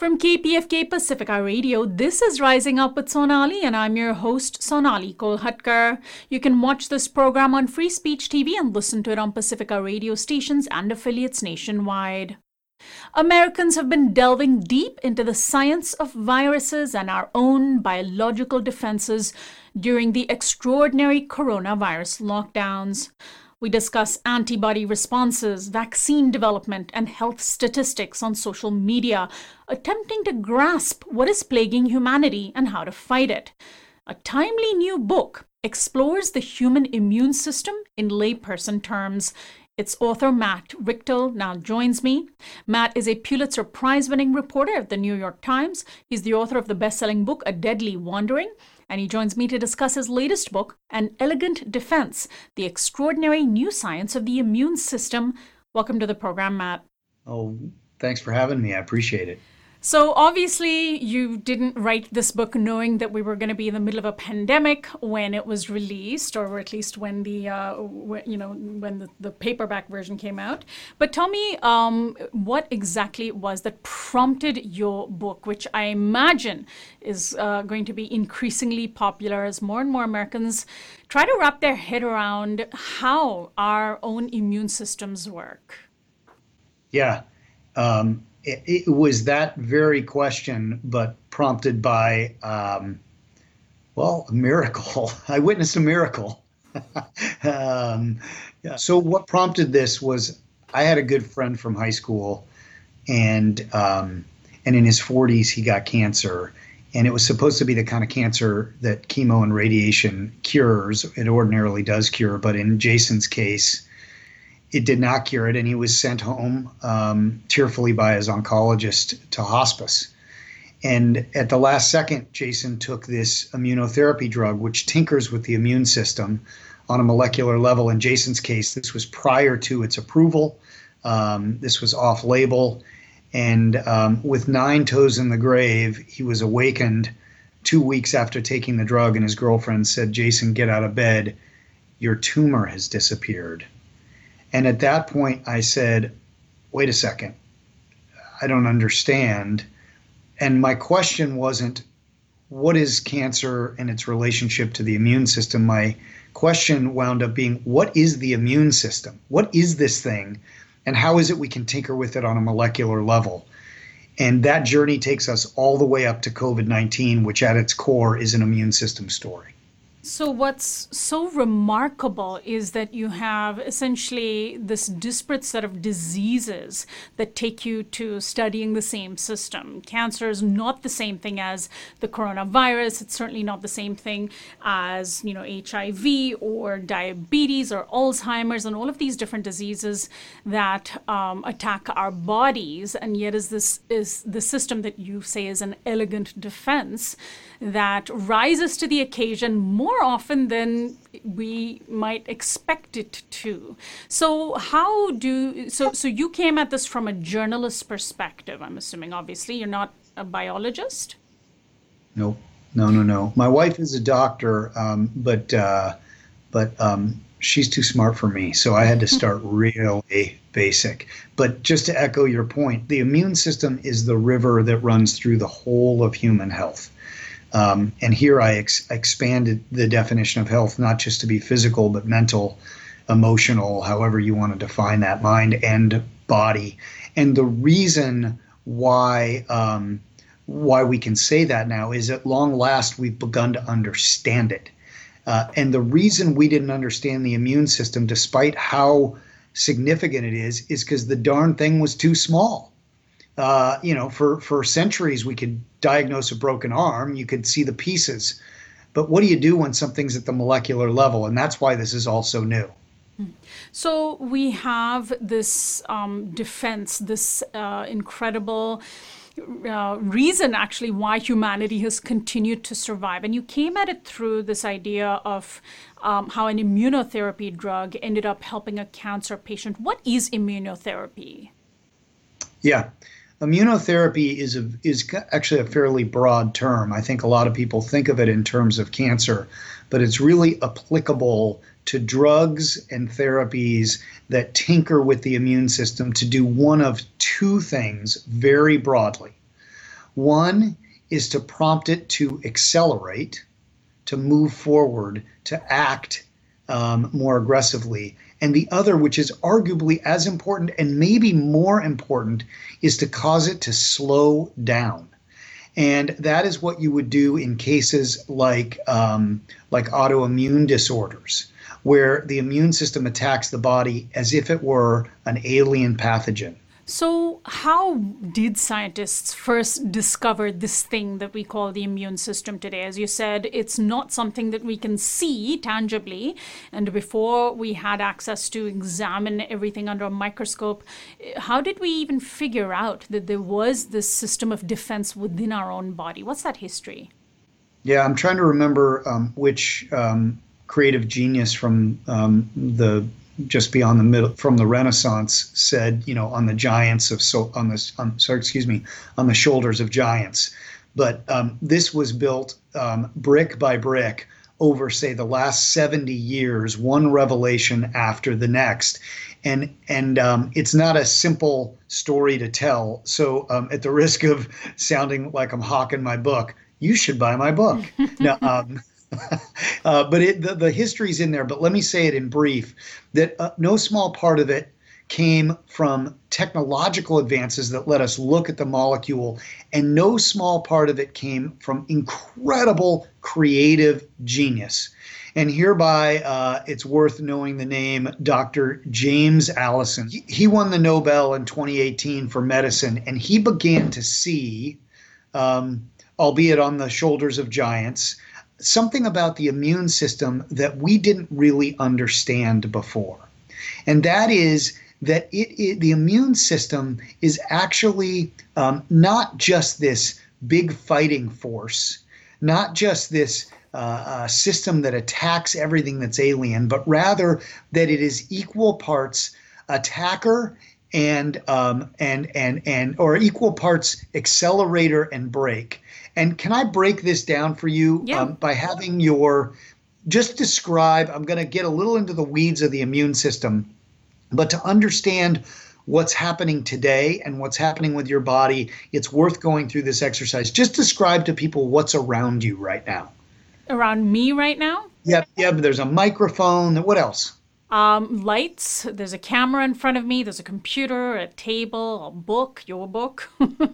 From KPFK Pacifica Radio, this is Rising Up with Sonali, and I'm your host, Sonali Kolhatkar. You can watch this program on Free Speech TV and listen to it on Pacifica radio stations and affiliates nationwide. Americans have been delving deep into the science of viruses and our own biological defenses during the extraordinary coronavirus lockdowns. We discuss antibody responses, vaccine development, and health statistics on social media, attempting to grasp what is plaguing humanity and how to fight it. A timely new book explores the human immune system in layperson terms. Its author, Matt Richtel, now joins me. Matt is a Pulitzer Prize-winning reporter at the New York Times. He's the author of the best-selling book, A Deadly Wandering, and he joins me to discuss his latest book, An Elegant Defense, The Extraordinary New Science of the Immune System. Welcome to the program, Matt. Oh, thanks for having me. I appreciate it. So obviously you didn't write this book knowing that we were going to be in the middle of a pandemic when it was released, or at least when the paperback version came out. But tell me what exactly it was that prompted your book, which I imagine is going to be increasingly popular as more and more Americans try to wrap their head around how our own immune systems work. Yeah. It was that very question, but prompted by, a miracle. I witnessed a miracle. So what prompted this was I had a good friend from high school, and in his 40s, he got cancer. And it was supposed to be the kind of cancer that chemo and radiation cures. It ordinarily does cure, but in Jason's case, it did not cure it, and he was sent home tearfully by his oncologist to hospice. And at the last second, Jason took this immunotherapy drug, which tinkers with the immune system on a molecular level. In Jason's case, this was prior to its approval. This was off-label. And with 9 toes in the grave, he was awakened 2 weeks after taking the drug, and his girlfriend said, "Jason, get out of bed. Your tumor has disappeared." And at that point, I said, wait a second, I don't understand. And my question wasn't, what is cancer and its relationship to the immune system? My question wound up being, what is the immune system? What is this thing? And how is it we can tinker with it on a molecular level? And that journey takes us all the way up to COVID-19, which at its core is an immune system story. So what's so remarkable is that you have essentially this disparate set of diseases that take you to studying the same system. Cancer is not the same thing as the coronavirus. It's certainly not the same thing as, HIV or diabetes or Alzheimer's and all of these different diseases that attack our bodies. And yet is the system that you say is an elegant defense that rises to the occasion more often than we might expect it to. So so you came at this from a journalist perspective, I'm assuming. Obviously, you're not a biologist? No. My wife is a doctor, but she's too smart for me, so I had to start really basic. But just to echo your point, the immune system is the river that runs through the whole of human health. And here I expanded the definition of health, not just to be physical, but mental, emotional, however you want to define that, mind and body. And the reason why we can say that now is at long last we've begun to understand it. And the reason we didn't understand the immune system, despite how significant it is because the darn thing was too small. For centuries, we could diagnose a broken arm. You could see the pieces. But what do you do when something's at the molecular level? And that's why this is all so new. So we have this defense, this incredible reason, actually, why humanity has continued to survive. And you came at it through this idea of how an immunotherapy drug ended up helping a cancer patient. What is immunotherapy? Yeah. Immunotherapy is actually a fairly broad term. I think a lot of people think of it in terms of cancer, but it's really applicable to drugs and therapies that tinker with the immune system to do one of two things very broadly. One is to prompt it to accelerate, to move forward, to act more aggressively. And the other, which is arguably as important and maybe more important, is to cause it to slow down. And that is what you would do in cases like autoimmune disorders, where the immune system attacks the body as if it were an alien pathogen. So, how did scientists first discover this thing that we call the immune system today? As you said, it's not something that we can see tangibly. And before we had access to examine everything under a microscope, how did we even figure out that there was this system of defense within our own body? What's that history? Yeah, I'm trying to remember which creative genius from the just beyond the middle from the Renaissance said, on the giants of on the shoulders of giants. But this was built brick by brick over, say, the last 70 years, one revelation after the next. And it's not a simple story to tell. So at the risk of sounding like I'm hawking my book, you should buy my book. Now, but the history's in there. But let me say it in brief, that no small part of it came from technological advances that let us look at the molecule, and no small part of it came from incredible creative genius. And hereby, it's worth knowing the name Dr. James Allison. He won the Nobel in 2018 for medicine, and he began to see, albeit on the shoulders of giants, something about the immune system that we didn't really understand before. And that is that the immune system is actually not just this big fighting force, not just this system that attacks everything that's alien, but rather that it is equal parts attacker and or equal parts accelerator and brake. And can I break this down for you by having just describe, I'm going to get a little into the weeds of the immune system, but to understand what's happening today and what's happening with your body, it's worth going through this exercise. Just describe to people what's around you right now. Around me right now? Yeah, but there's a microphone. What else? Lights. There's a camera in front of me. There's a computer, a table, a book, your book.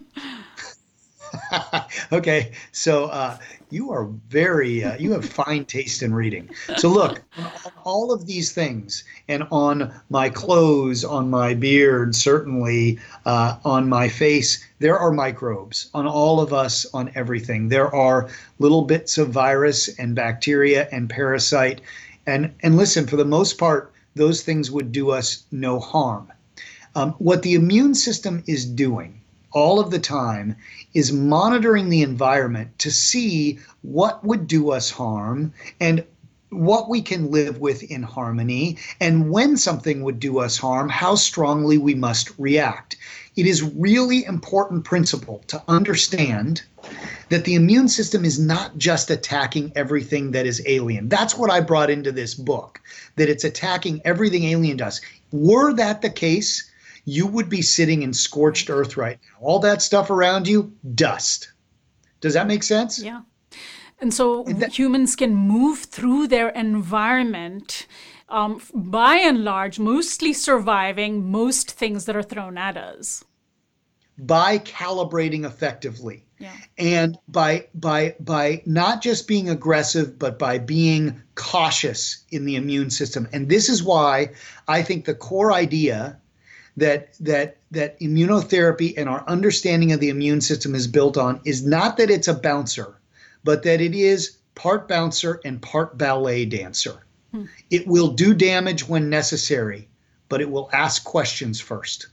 Okay, so you are you have fine taste in reading. So look, on all of these things, and on my clothes, on my beard, certainly on my face, there are microbes. On all of us, on everything. There are little bits of virus and bacteria and parasite. And listen, for the most part, those things would do us no harm. What the immune system is doing all of the time is monitoring the environment to see what would do us harm and what we can live with in harmony, and when something would do us harm, how strongly we must react. It is really important principle to understand that the immune system is not just attacking everything that is alien. That's what I brought into this book, that it's attacking everything alien does. Were that the case, you would be sitting in scorched earth right now. All that stuff around you, dust. Does that make sense? Yeah. And so humans can move through their environment, by and large, mostly surviving most things that are thrown at us. By calibrating effectively. Yeah. And by not just being aggressive, but by being cautious in the immune system. And this is why I think the core idea that immunotherapy and our understanding of the immune system is built on is not that it's a bouncer, but that it is part bouncer and part ballet dancer. It will do damage when necessary, but it will ask questions first.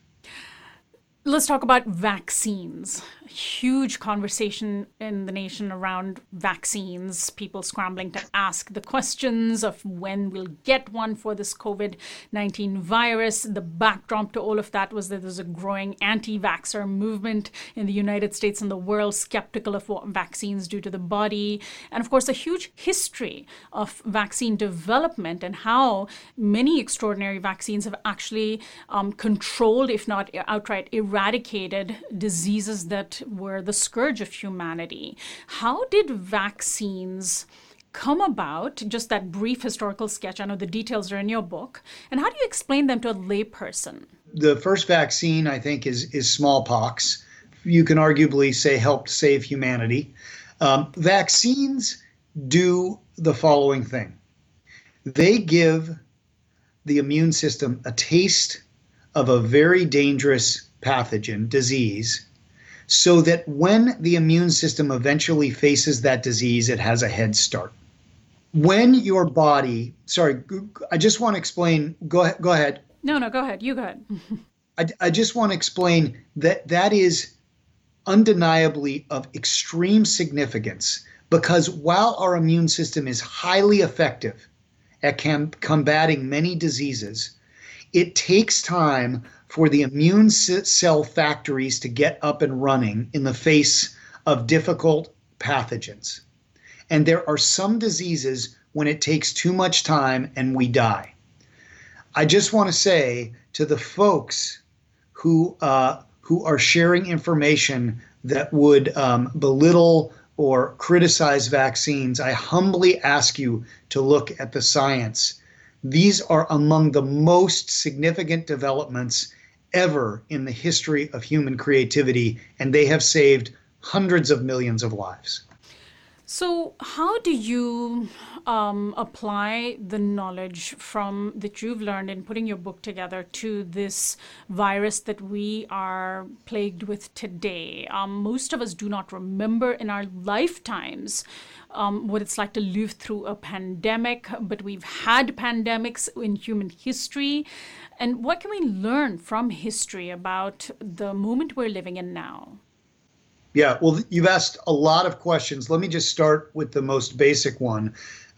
Let's talk about vaccines. Huge conversation in the nation around vaccines, people scrambling to ask the questions of when we'll get one for this COVID-19 virus. The backdrop to all of that was that there's a growing anti-vaxxer movement in the United States and the world, skeptical of what vaccines do to the body. And of course, a huge history of vaccine development and how many extraordinary vaccines have actually controlled, if not outright eradicated, eradicated diseases that were the scourge of humanity. How did vaccines come about? Just that brief historical sketch. I know the details are in your book. And how do you explain them to a layperson? The first vaccine, I think, is smallpox. You can arguably say helped save humanity. Vaccines do the following thing. They give the immune system a taste of a very dangerous pathogen, disease, so that when the immune system eventually faces that disease, it has a head start. When your body, sorry, I just want to explain, go ahead. No, go ahead. You go ahead. I just want to explain that is undeniably of extreme significance, because while our immune system is highly effective at combating many diseases, it takes time for the immune cell factories to get up and running in the face of difficult pathogens. And there are some diseases when it takes too much time and we die. I just want to say to the folks who are sharing information that would belittle or criticize vaccines, I humbly ask you to look at the science. These are among the most significant developments ever in the history of human creativity, and they have saved hundreds of millions of lives. So how do you apply the knowledge that you've learned in putting your book together to this virus that we are plagued with today? Most of us do not remember in our lifetimes what it's like to live through a pandemic, but we've had pandemics in human history. And what can we learn from history about the moment we're living in now? Yeah, well, you've asked a lot of questions. Let me just start with the most basic one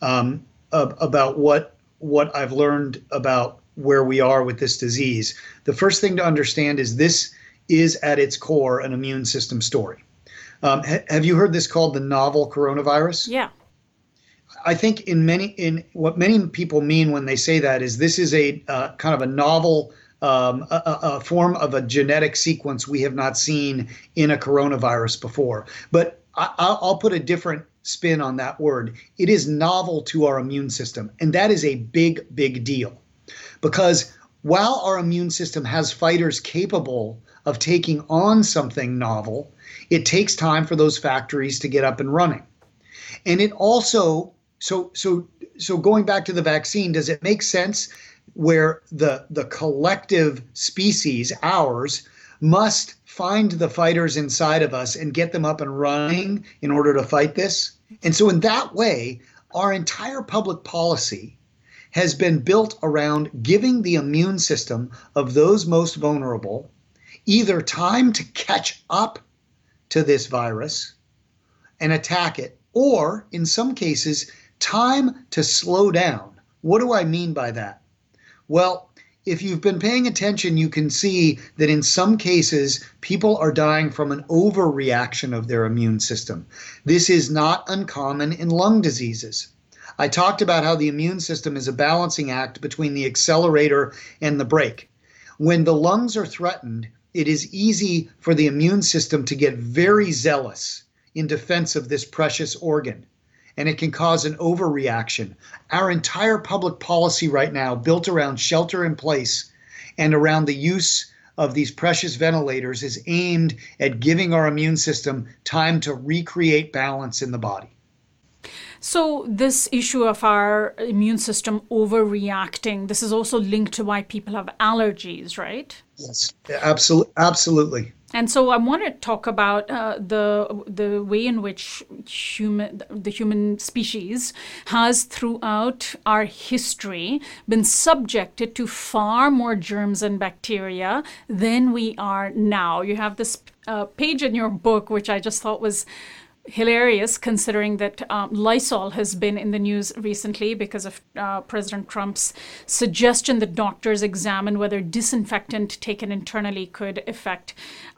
about what I've learned about where we are with this disease. The first thing to understand is this is at its core an immune system story. Have you heard this called the novel coronavirus? Yeah. I think in what many people mean when they say that is this is a kind of a novel a form of a genetic sequence we have not seen in a coronavirus before. But I'll put a different spin on that word. It is novel to our immune system. And that is a big, big deal. Because while our immune system has fighters capable of taking on something novel, it takes time for those factories to get up and running. And it also, so going back to the vaccine, does it make sense where the collective species, ours, must find the fighters inside of us and get them up and running in order to fight this? And so in that way, our entire public policy has been built around giving the immune system of those most vulnerable either time to catch up to this virus and attack it, or in some cases, time to slow down. What do I mean by that? Well, if you've been paying attention, you can see that in some cases, people are dying from an overreaction of their immune system. This is not uncommon in lung diseases. I talked about how the immune system is a balancing act between the accelerator and the brake. When the lungs are threatened, it is easy for the immune system to get very zealous in defense of this precious organ, and it can cause an overreaction. Our entire public policy right now, built around shelter in place and around the use of these precious ventilators, is aimed at giving our immune system time to recreate balance in the body. So this issue of our immune system overreacting, this is also linked to why people have allergies, right? Yes, absolutely. And so I want to talk about the way in which the human species has throughout our history been subjected to far more germs and bacteria than we are now. You have this page in your book, which I just thought was hilarious considering that Lysol has been in the news recently because of President Trump's suggestion that doctors examine whether disinfectant taken internally could affect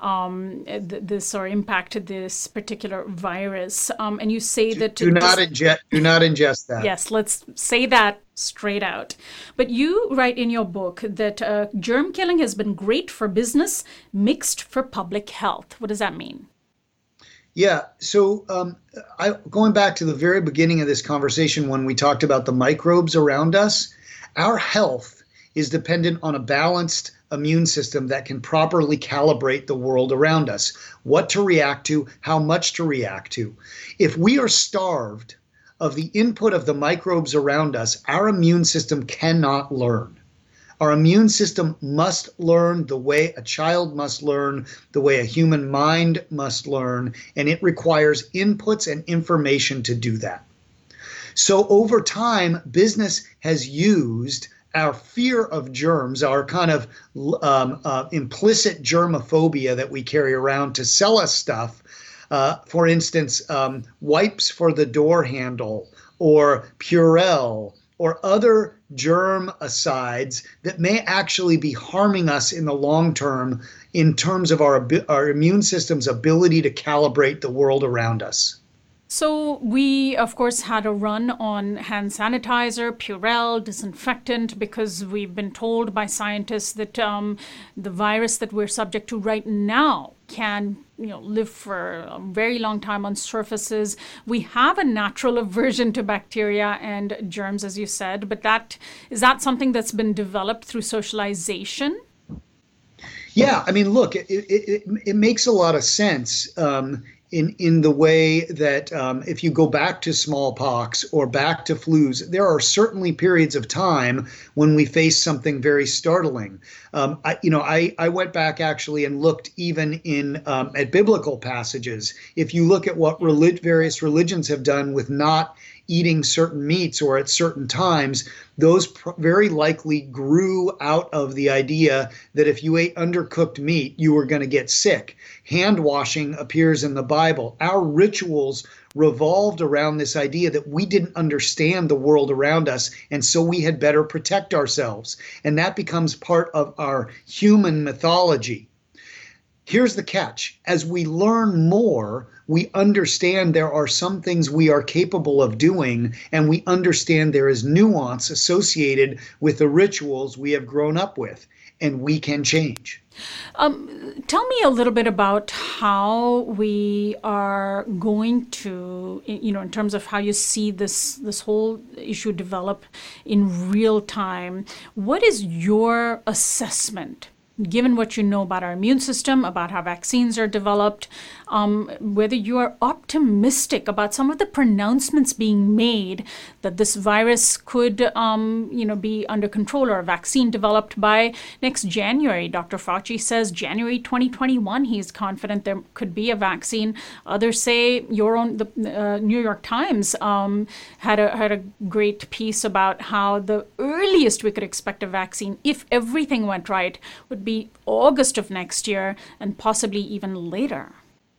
this or impact this particular virus. And you say that do not ingest that. Yes, let's say that straight out. But you write in your book that germ killing has been great for business, mixed for public health. What does that mean? Yeah. So going back to the very beginning of this conversation when we talked about the microbes around us, our health is dependent on a balanced immune system that can properly calibrate the world around us, what to react to, how much to react to. If we are starved of the input of the microbes around us, our immune system cannot learn. Our immune system must learn the way a child must learn, the way a human mind must learn, and it requires inputs and information to do that. So over time, business has used our fear of germs, our kind of implicit germophobia that we carry around to sell us stuff. For instance, wipes for the door handle or Purell or other germ-asides that may actually be harming us in the long term in terms of our immune system's ability to calibrate the world around us. So we, of course, had a run on hand sanitizer, Purell, disinfectant, because we've been told by scientists that the virus that we're subject to right now can live for a very long time on surfaces. We have a natural aversion to bacteria and germs, as you said, but is that something that's been developed through socialization? Yeah, I mean, look, it makes a lot of sense. In the way that if you go back to smallpox or back to flus, there are certainly periods of time when we face something very startling. I went back actually and looked even at biblical passages. If you look at what various religions have done with not eating certain meats or at certain times, those very likely grew out of the idea that if you ate undercooked meat, you were going to get sick. Hand washing appears in the Bible. Our rituals revolved around this idea that we didn't understand the world around us, and so we had better protect ourselves. And that becomes part of our human mythology. Here's the catch. As we learn more, we understand there are some things we are capable of doing, and we understand there is nuance associated with the rituals we have grown up with, and we can change. Tell me a little bit about how we are going to, in terms of how you see this whole issue develop in real time. What is your assessment, given what you know about our immune system, about how vaccines are developed, whether you are optimistic about some of the pronouncements being made that this virus could, be under control or a vaccine developed by next January. Dr. Fauci says January 2021, he's confident there could be a vaccine. Others say the New York Times had a great piece about how the earliest we could expect a vaccine, if everything went right, would be August of next year and possibly even later.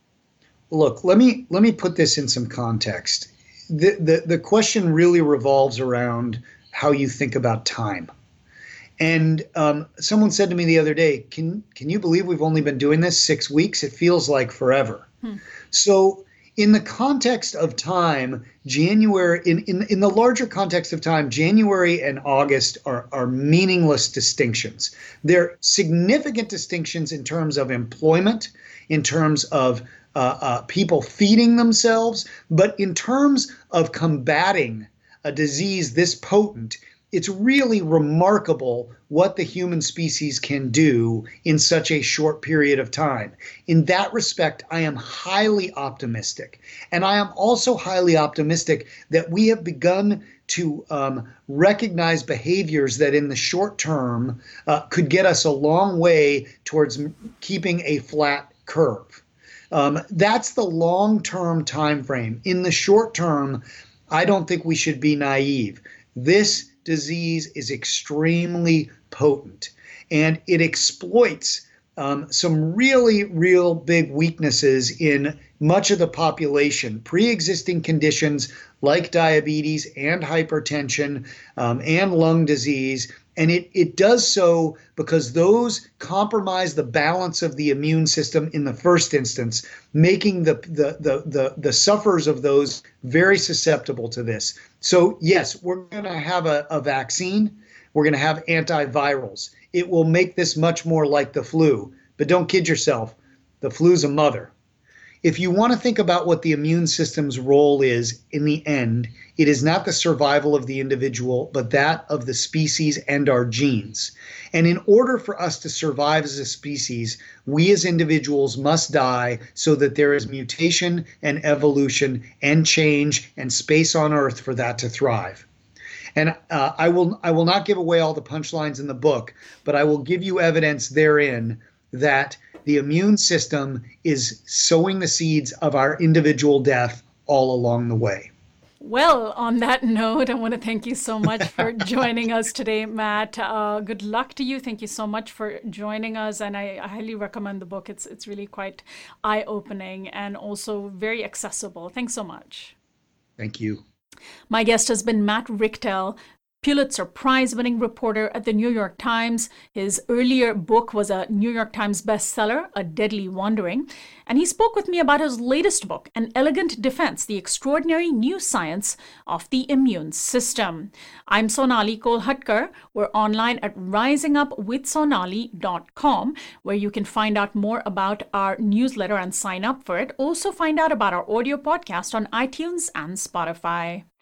Look, let me put this in some context. The question really revolves around how you think about time. And someone said to me the other day, can you believe we've only been doing this 6 weeks? It feels like forever. So in the context of time, January, in the larger context of time, January and August are meaningless distinctions. They're significant distinctions in terms of employment, in terms of people feeding themselves, but in terms of combating a disease this potent, it's really remarkable what the human species can do in such a short period of time. In that respect, I am highly optimistic. And I am also highly optimistic that we have begun to recognize behaviors that in the short term could get us a long way towards keeping a flat curve. That's the long-term time frame. In the short term, I don't think we should be naive. This disease is extremely potent, and it exploits some real big weaknesses in much of the population pre-existing conditions like diabetes and hypertension and lung disease. And it does so because those compromise the balance of the immune system in the first instance, making the sufferers of those very susceptible to this. So yes, we're going to have a vaccine. We're going to have antivirals. It will make this much more like the flu. But don't kid yourself. The flu's a mother. If you want to think about what the immune system's role is in the end, it is not the survival of the individual, but that of the species and our genes. And in order for us to survive as a species, we as individuals must die so that there is mutation and evolution and change and space on Earth for that to thrive. And I will not give away all the punchlines in the book, but I will give you evidence therein that the immune system is sowing the seeds of our individual death all along the way. Well, on that note, I want to thank you so much for joining us today, Matt. Good luck to you. Thank you so much for joining us. And I highly recommend the book. It's really quite eye-opening and also very accessible. Thanks so much. Thank you. My guest has been Matt Richtel, Pulitzer Prize-winning reporter at the New York Times. His earlier book was a New York Times bestseller, A Deadly Wandering. And he spoke with me about his latest book, An Elegant Defense, The Extraordinary New Science of the Immune System. I'm Sonali Kolhatkar. We're online at risingupwithsonali.com, where you can find out more about our newsletter and sign up for it. Also find out about our audio podcast on iTunes and Spotify.